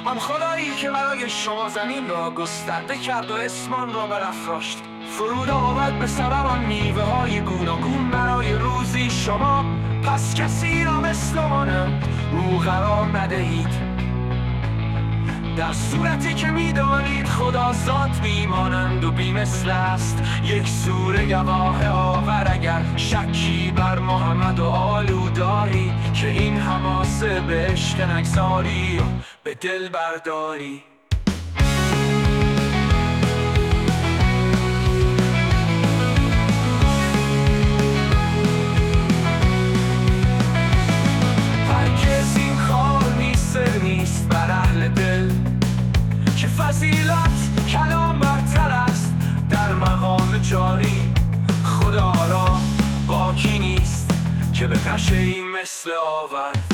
آن خدایی که برای شما زمین را گسترده کرد و اسمان را برافراشت، فرود آمد به سبب آن میوه های گوناگون برای روزی شما. پس کسی را مثل آنم او قرار ندهید، در صورتی که میدانید خدا ذات بیمانند و بیمثل است. یک سوره گواه آور اگر شکی بر محمد و آلو داری، که این حماسه به عشق نگذاری و به دل برداری. هرگز این کار نیست بر اهل دل، که فضیلت کلام برتر است در مقام جاری. خدا را باکی نیست که به پشه مثل آورد.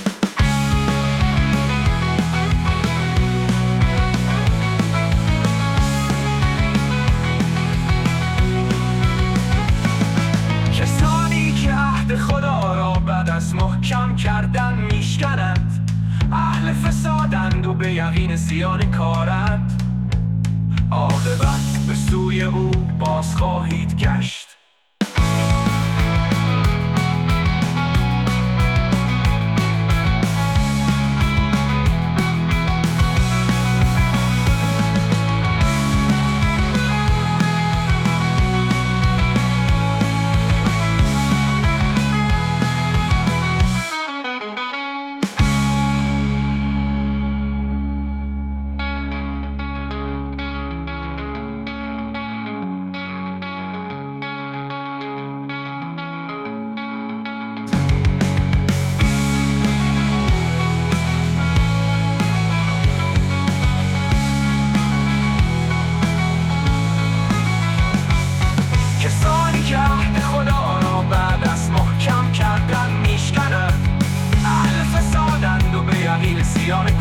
کسانی که عهد خدا را بعد از محکم کردن میشکنند، اهل فسادند و به یقین زیان کارند. عاقبت به سوی او باز خواهید گشت. On